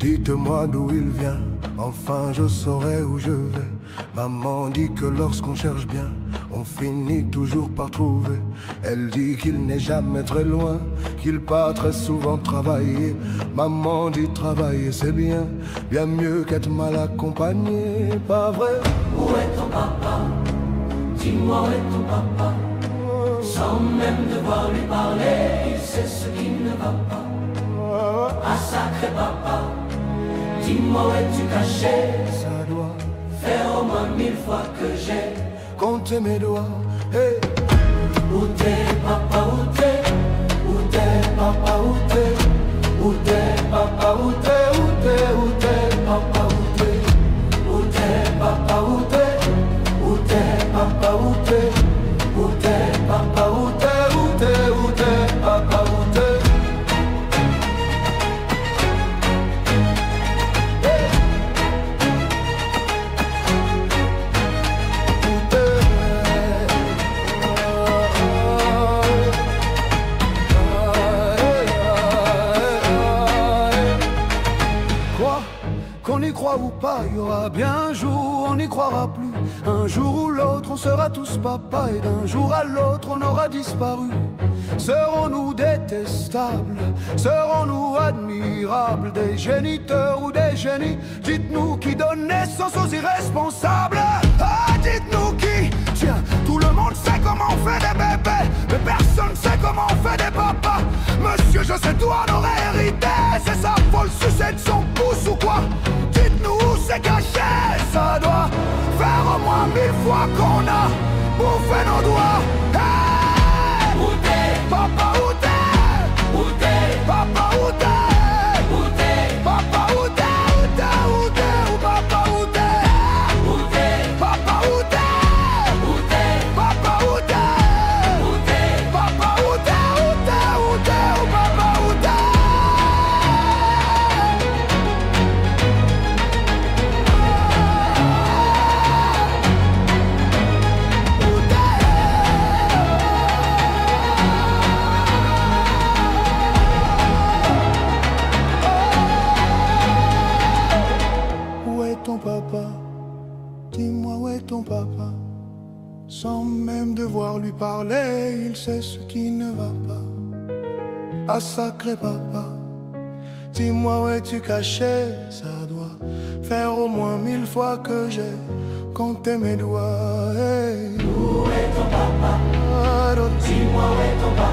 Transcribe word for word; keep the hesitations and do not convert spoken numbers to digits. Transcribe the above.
Dites-moi d'où il vient, enfin je saurai où je vais. Maman dit que lorsqu'on cherche bien, on finit toujours par trouver. Elle dit qu'il n'est jamais très loin, qu'il part très souvent travailler. Maman dit travailler c'est bien, bien mieux qu'être mal accompagné, pas vrai? Où est ton papa? Dis-moi où est ton papa? Sans même devoir lui parler, il sait ce qui ne va pas. Ah sacré papa, dis-moi où es-tu caché? Ça doit faire au moins mille fois que j'ai compté mes doigts. Hey. Où t'es papa, où t'es? Où t'es papa, où t'es? Où t'es papa, où t'es? Où t'es, où t'es papa, où t'es? Où t'es papa, où t'es? Où t'es papa, où t'es? Où t'es papa, où t'es? Où t'es, où t'es papa, où t'es? Qu'on y croit ou pas, il y aura bien un jour, on n'y croira plus. Un jour ou l'autre, on sera tous papa, et d'un jour à l'autre, on aura disparu. Serons-nous détestables? Serons-nous admirables? Des géniteurs ou des génies? Dites-nous qui donne naissance aux irresponsables. Ah, dites-nous qui? Tiens, tout le monde sait comment on fait des bébés, mais personne sait comment on fait des papas. Monsieur, je sais tout en aurait hérité. C'est ça, faut le sucer de son pouce ou quoi? Dites-nous où c'est caché. Ça doit faire au moins mille fois qu'on a bouffé nos doigts. Hey! Où t'es? Papa, où t'es? Où t'es? Papa, où t'es? Où t'es? Papa, où t'es? Où t'es? Où t'es? Où papa, où t'es? Où t'es? Papa, où t'es? Où t'es? Papa, où t'es? Où t'es? Papa, où t'es? Où t'es? Où t'es? Où papa, où t'es? Où est ton papa? Dis-moi où est ton papa? Sans même devoir lui parler, il sait ce qui ne va pas. Ah sacré papa, dis-moi où es-tu caché? Ça doit faire au moins mille fois que j'ai compté mes doigts. Hey. Où est ton papa? Ah, Dis-moi où est ton papa?